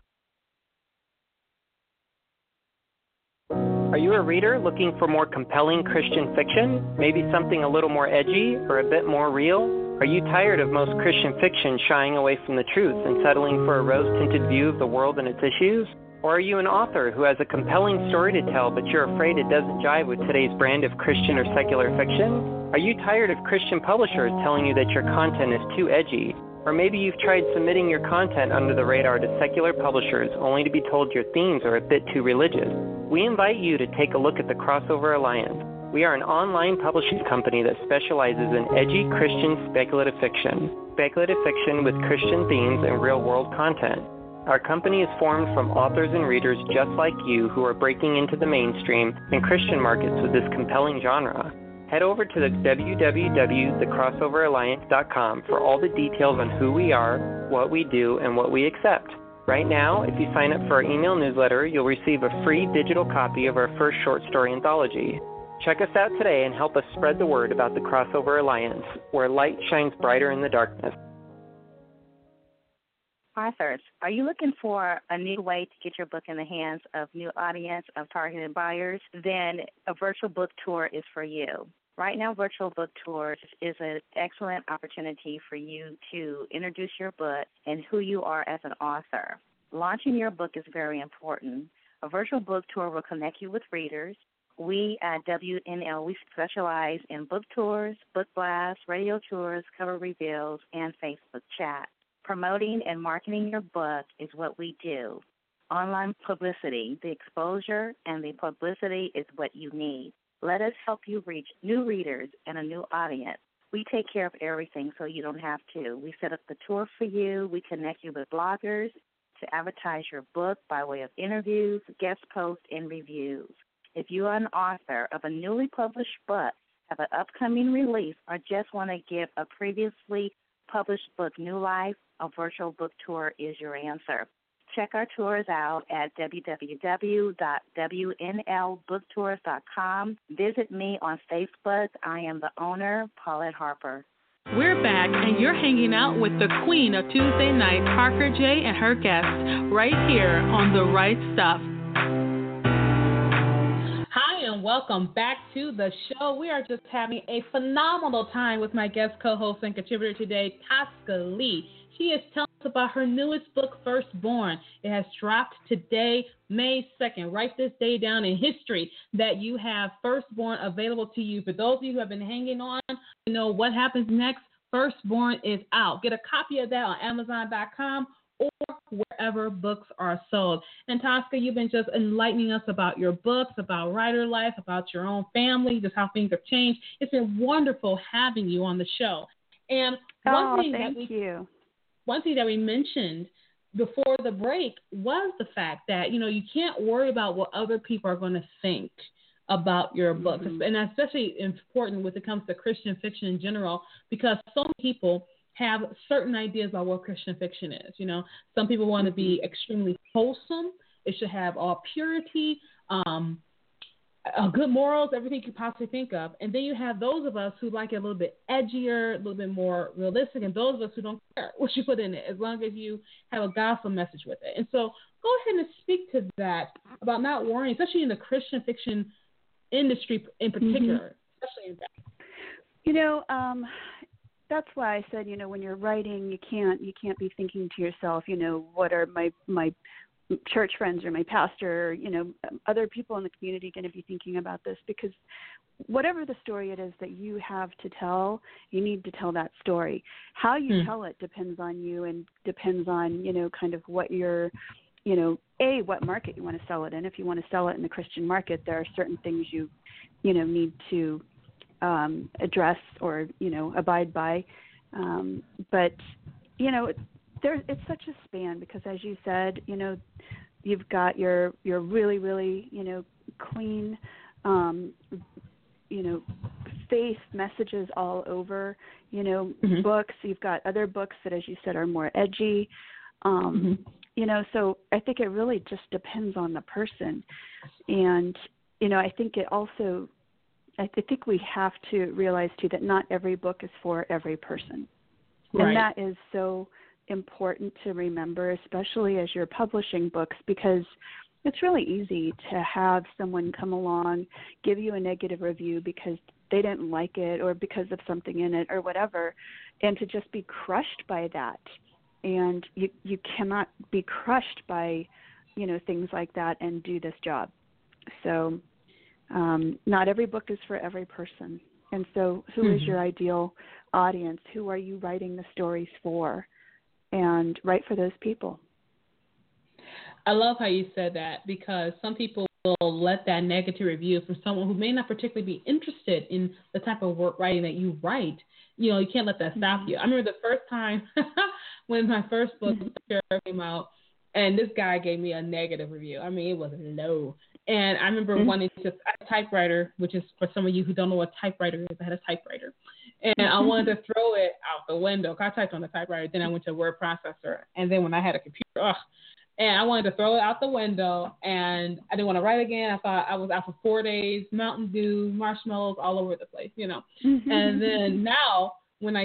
Are you a reader looking for more compelling Christian fiction? Maybe something a little more edgy or a bit more real? Are you tired of most Christian fiction shying away from the truth and settling for a rose-tinted view of the world and its issues? Or are you an author who has a compelling story to tell, but you're afraid it doesn't jive with today's brand of Christian or secular fiction? Are you tired of Christian publishers telling you that your content is too edgy? Or maybe you've tried submitting your content under the radar to secular publishers only to be told your themes are a bit too religious? We invite you to take a look at the Crossover Alliance. We are an online publishing company that specializes in edgy Christian speculative fiction with Christian themes and real-world content. Our company is formed from authors and readers just like you who are breaking into the mainstream and Christian markets with this compelling genre. Head over to the www.thecrossoveralliance.com for all the details on who we are, what we do, and what we accept. Right now, if you sign up for our email newsletter, you'll receive a free digital copy of our first short story anthology. Check us out today and help us spread the word about the Crossover Alliance, where light shines brighter in the darkness. Authors, are you looking for a new way to get your book in the hands of new audience of targeted buyers? Then a virtual book tour is for you. Right now, virtual book tours is an excellent opportunity for you to introduce your book and who you are as an author. Launching your book is very important. A virtual book tour will connect you with readers. We at WNL, we specialize in book tours, book blasts, radio tours, cover reveals, and Facebook chat. Promoting and marketing your book is what we do. Online publicity, the exposure and the publicity is what you need. Let us help you reach new readers and a new audience. We take care of everything so you don't have to. We set up the tour for you. We connect you with bloggers to advertise your book by way of interviews, guest posts, and reviews. If you are an author of a newly published book, have an upcoming release, or just want to give a previously published book new life, a virtual book tour is your answer. Check our tours out at www.wnlbooktours.com. Visit me on Facebook. I am the owner, Paulette Harper. We're back, and you're hanging out with the queen of Tuesday night, Parker J. and her guests, right here on The Right Stuff. Hi, and welcome back to the show. We are just having a phenomenal time with my guest co-host and contributor today, Tosca Lee. She is telling us about her newest book, Firstborn. It has dropped today, May 2nd. Write this day down in history that you have Firstborn available to you. For those of you who have been hanging on, you know what happens next. Firstborn is out. Get a copy of that on Amazon.com or wherever books are sold. And Tosca, you've been just enlightening us about your books, about writer life, about your own family, just how things have changed. It's been wonderful having you on the show. And one thing that we mentioned before the break was the fact that, you know, you can't worry about what other people are going to think about your books. Mm-hmm. And that's especially important when it comes to Christian fiction in general, because so many people have certain ideas about what Christian fiction is. You know, some people want to be extremely wholesome. It should have all purity, good morals, everything you could possibly think of. And then you have those of us who like it a little bit edgier, a little bit more realistic, and those of us who don't care what you put in it, as long as you have a gospel message with it. And so go ahead and speak to that about not worrying, especially in the Christian fiction industry in particular, especially in that. You know, that's why I said, you know, when you're writing, you can't be thinking to yourself, you know, what are my church friends or my pastor, you know, other people in the community going to be thinking about this? Because whatever the story it is that you have to tell, you need to tell that story. How you tell it depends on you and depends on, you know, kind of what you're, you know, what market you want to sell it in. If you want to sell it in the Christian market, there are certain things you know, need to address or, you know, abide by. But, you know, it's such a span because, as you said, you know, you've got your really, really, you know, clean, you know, faith messages all over, you know, books. You've got other books that, as you said, are more edgy. You know, so I think it really just depends on the person. And, you know, I think we have to realize, too, that not every book is for every person. Right. And that is so important to remember, especially as you're publishing books, because it's really easy to have someone come along, give you a negative review because they didn't like it or because of something in it or whatever, and to just be crushed by that. And you cannot be crushed by, you know, things like that and do this job. So not every book is for every person. And so who is your ideal audience? Who are you writing the stories for? And write for those people. I love how you said that, because some people will let that negative review from someone who may not particularly be interested in the type of work writing that you write. You know, you can't let that stop you. I remember the first time when my first book came out, and this guy gave me a negative review. I mean, it was low. And I remember wanting to, I had a typewriter, which is for some of you who don't know what a typewriter is, I had a typewriter. And I wanted to throw it out the window. I typed on the typewriter, then I went to a word processor. And then when I had a computer, and I wanted to throw it out the window, and I didn't want to write again. I thought I was out for 4 days, Mountain Dew, marshmallows all over the place, you know. And then now when I get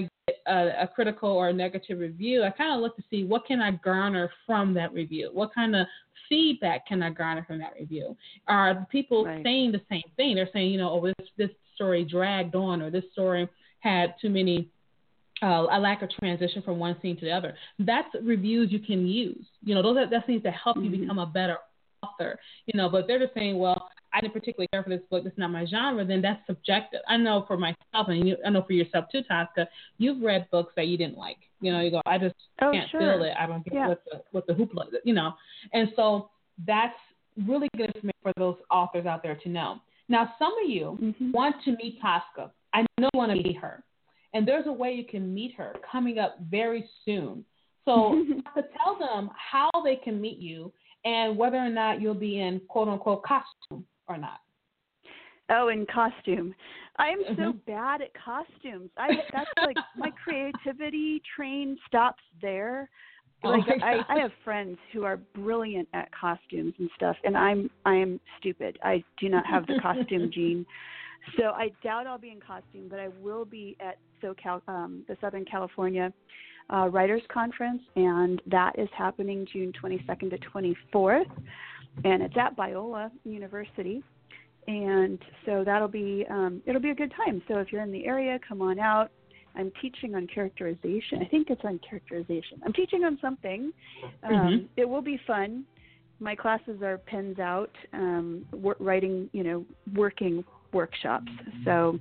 a critical or a negative review, I kind of look to see what can I garner from that review. What kind of feedback can I garner from that review? Are the people saying the same thing? They're saying, this story dragged on, or this story had too many, a lack of transition from one scene to the other. That's reviews you can use. That seems to help you become a better author. But if they're just saying, well, I didn't particularly care for this book, it's not my genre, then that's subjective. I know for myself, and I know for yourself too, Tosca, you've read books that you didn't like. You go, I just can't feel it. I don't get what the hoopla, And so that's really good information for those authors out there to know. Now, some of you want to meet Tosca. I know you want to meet her. And there's a way you can meet her coming up very soon. So to tell them how they can meet you and whether or not you'll be in quote-unquote costume or not. Oh, in costume. I am so bad at costumes. That's like my creativity train stops there. Like I have friends who are brilliant at costumes and stuff, and I am stupid. I do not have the costume gene. So I doubt I'll be in costume, but I will be at SoCal, the Southern California Writers Conference, and that is happening June 22nd to 24th, and it's at Biola University. And so it'll be a good time. So if you're in the area, come on out. I'm teaching on characterization. I think it's on characterization. I'm teaching on something. It will be fun. My classes are pens out, writing, working workshops. So,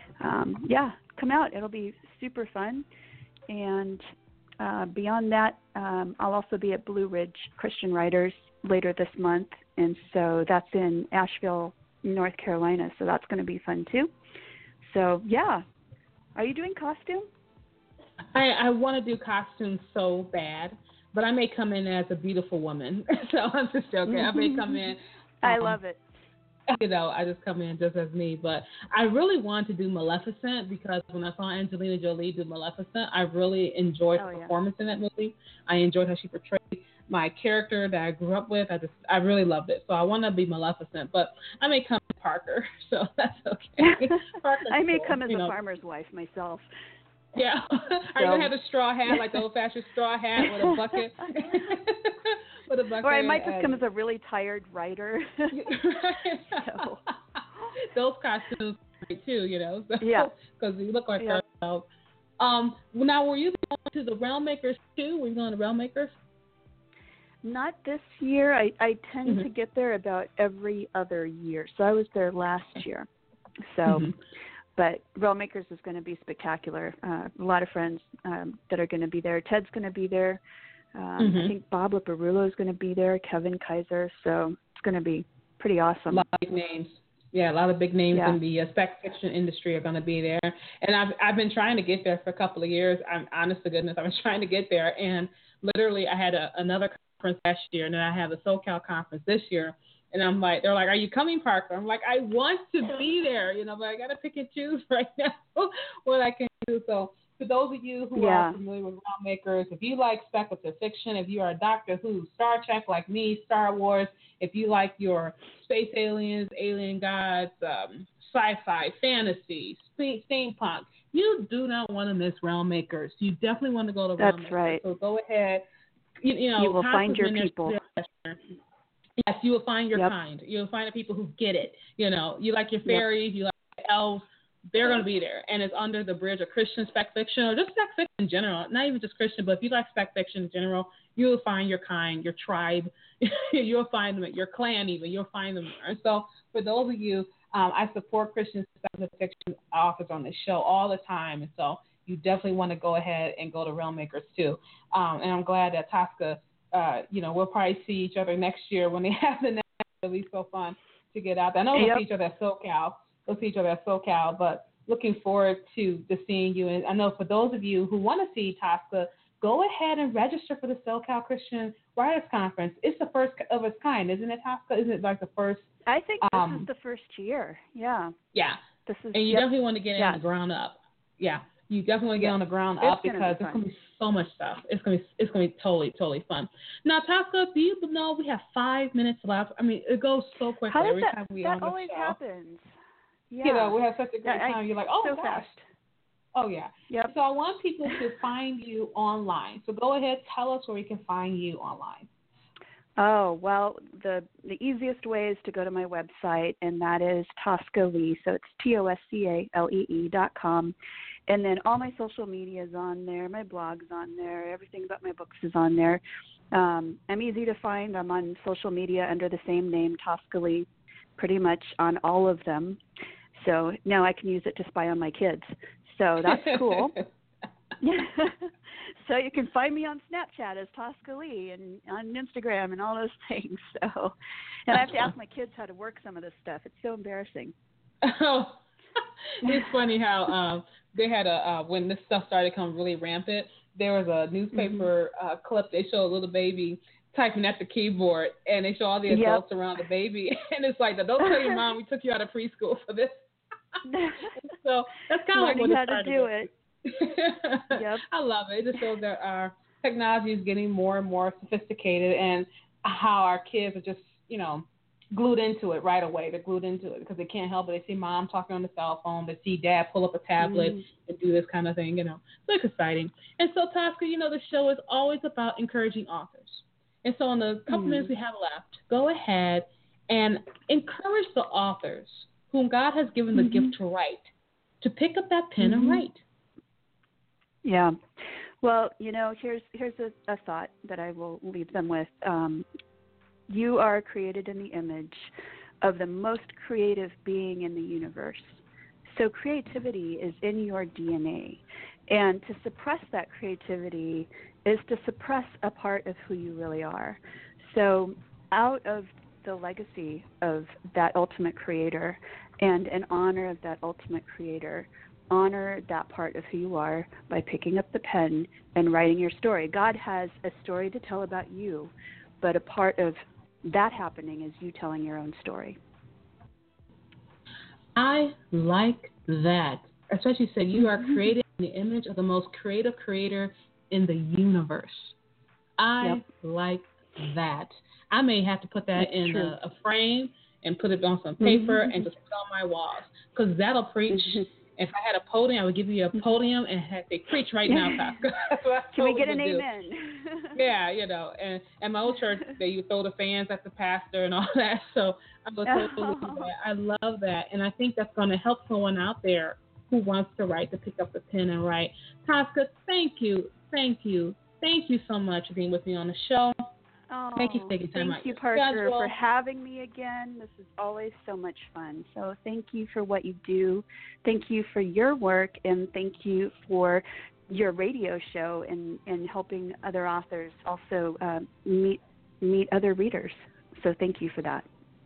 come out. It'll be super fun. And beyond that, I'll also be at Blue Ridge Christian Writers later this month. And so that's in Asheville, North Carolina. So that's going to be fun too. So, yeah. Are you doing costume? I want to do costumes so bad, but I may come in as a beautiful woman. So I'm just joking. I may come in. I love it. I just come in just as me. But I really want to do Maleficent because when I saw Angelina Jolie do Maleficent, I really enjoyed her performance in that movie. I enjoyed how she portrayed my character that I grew up with. I really loved it. So I want to be Maleficent, but I may come as Parker, so that's okay. I may come as a farmer's wife myself. Yeah. Are you going to have a straw hat, like the old-fashioned straw hat with a bucket? Or I might just come as a really tired writer. So. Those costumes are great too, So, because you look like yourself. Now, were you going to the Realmmakers too? Were you going to Realmmakers? Not this year. I tend to get there about every other year. So I was there last year. So, but Realmmakers is going to be spectacular. A lot of friends that are going to be there. Ted's going to be there. I think Bob Liparulo is going to be there. Kevin Kaiser. So it's going to be pretty awesome. A lot of big names. Yeah, a lot of big names in the spec fiction industry are going to be there. And I've been trying to get there for a couple of years. I'm honest to goodness, I was trying to get there. And literally I had another conference last year, and then I have the SoCal conference this year. And they're like, are you coming, Parker? I'm like, I want to be there, but I got to pick and choose right now what I can do. So for those of you who are familiar with Realmmakers, if you like speculative fiction, if you are a Doctor Who, Star Trek like me, Star Wars, if you like your space aliens, alien gods, sci-fi, fantasy, steampunk, you do not want to miss Realmmakers. You definitely want to go to Realmmakers. That's right. So go ahead. You will find your people. Yes, you will find your kind. You'll find the people who get it. You like your fairies, you like elves, they're going to be there. And it's under the bridge of Christian spec fiction, or just spec fiction in general. Not even just Christian, but if you like spec fiction in general, you'll find your kind, your tribe. You'll find them at your clan even. You'll find them there. And so for those of you, I support Christian spec fiction authors on this show all the time. And so you definitely want to go ahead and go to Realmmakers too. And I'm glad that Tosca, we'll probably see each other next year when they have the next. It'll be so fun to get out there. I know we'll see each other at SoCal. But looking forward to seeing you. And I know for those of you who want to see Tosca, go ahead and register for the SoCal Christian Writers Conference. It's the first of its kind, isn't it, Tosca? Isn't it like the first? I think this is the first year. Yeah. Yeah. And you definitely want to get in on the ground up. Yeah. You definitely want to get on the ground up because there's going to be so much stuff. It's going to be totally, totally fun. Now, Tosca, do you know we have 5 minutes left? I mean, it goes so quickly every time we on the show. That always happens. Yeah. We have such a great time. You're like, oh, so gosh. fast. Oh, yeah. Yep. So I want people to find you online. So go ahead, tell us where we can find you online. Oh, well, the easiest way is to go to my website, and that is Tosca Lee. So it's TOSCALEE.com. And then all my social media is on there. My blog's on there. Everything about my books is on there. I'm easy to find. I'm on social media under the same name, Tosca Lee, pretty much on all of them. So now I can use it to spy on my kids. So that's cool. So you can find me on Snapchat as Tosca Lee and on Instagram and all those things. So, and I have to ask my kids how to work some of this stuff. It's so embarrassing. Oh, it's funny how they had when this stuff started coming really rampant, there was a newspaper clip. They show a little baby typing at the keyboard, and they show all the adults around the baby, and it's like, don't tell your mom we took you out of preschool for this. So that's kind of like what it's how to do it. Yep. I love it. It just shows that our technology is getting more and more sophisticated, and how our kids are just, glued into it right away. They're glued into it because they can't help it. They see mom talking on the cell phone. They see dad pull up a tablet and do this kind of thing, So it's exciting. And so, Tosca, the show is always about encouraging authors. And so in the couple minutes we have left, go ahead and encourage the authors whom God has given the gift to write to pick up that pen and write. Yeah. Well, here's a thought that I will leave them with. You are created in the image of the most creative being in the universe. So creativity is in your DNA. And to suppress that creativity is to suppress a part of who you really are. So out of the legacy of that ultimate creator and in honor of that ultimate creator, honor that part of who you are by picking up the pen and writing your story. God has a story to tell about you, but a part of that happening is you telling your own story. I like that. Especially said you are created in the image of the most creative creator in the universe. I like that. I may have to put that in a frame and put it on some paper and just put it on my walls, because that'll preach. If I had a podium, I would give you a podium and have to preach right now, Tosca. Can we get an amen? Yeah, and my old church, you throw the fans at the pastor and all that. So I would totally do that. I love that, and I think that's going to help someone out there who wants to write to pick up the pen and write. Tosca, thank you so much for being with me on the show. Oh, thank you for taking time out. Thank you, Parker, for having me again. This is always so much fun. So thank you for what you do. Thank you for your work, and thank you for your radio show and helping other authors also meet other readers. So thank you for that.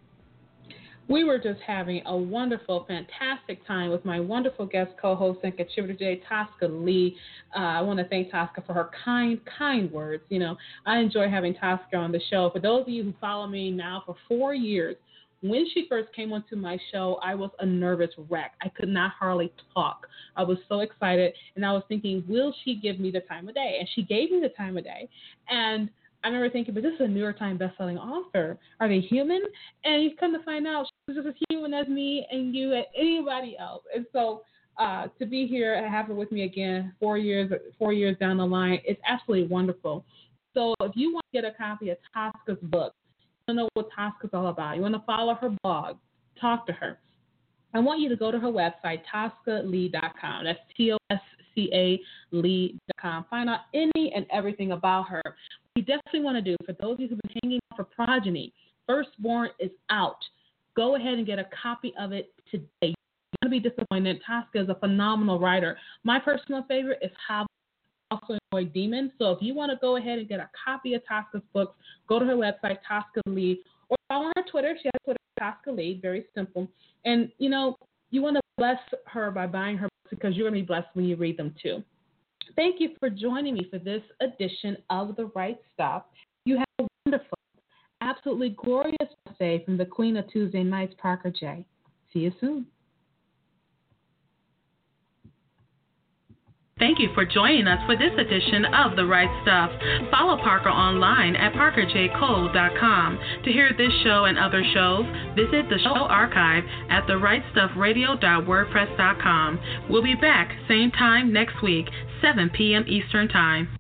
We were just having a wonderful, fantastic time with my wonderful guest co-host and contributor today, Tosca Lee. I want to thank Tosca for her kind words. I enjoy having Tosca on the show. For those of you who follow me now for 4 years, when she first came onto my show, I was a nervous wreck. I could not hardly talk. I was so excited, and I was thinking, will she give me the time of day? And she gave me the time of day. And I remember thinking, but this is a New York Times bestselling author. Are they human? And you come to find out she's just as human as me and you and anybody else. And so to be here and have her with me again 4 years down the line, it's absolutely wonderful. So if you want to get a copy of Tosca's book, you want to know what Tosca's all about, you want to follow her blog, talk to her, I want you to go to her website, ToscaLee.com. That's TOSCA Lee.com. Find out any and everything about her. You definitely want to do, for those of you who've been hanging out for Progeny, Firstborn is out. Go ahead and get a copy of it today. You're going to be disappointed. Tosca is a phenomenal writer. My personal favorite is Hobble, also enjoy Demon. So if you want to go ahead and get a copy of Tosca's books, go to her website, Tosca Lee, or follow her Twitter. She has Twitter, Tosca Lee, very simple. And, you want to bless her by buying her books, because you're going to be blessed when you read them too. Thank you for joining me for this edition of The Right Stuff. You have a wonderful, absolutely glorious day from the Queen of Tuesday Nights, Parker J. See you soon. Thank you for joining us for this edition of The Right Stuff. Follow Parker online at parkerjcole.com. To hear this show and other shows, visit the show archive at therightstuffradio.wordpress.com. We'll be back same time next week, 7 p.m. Eastern Time.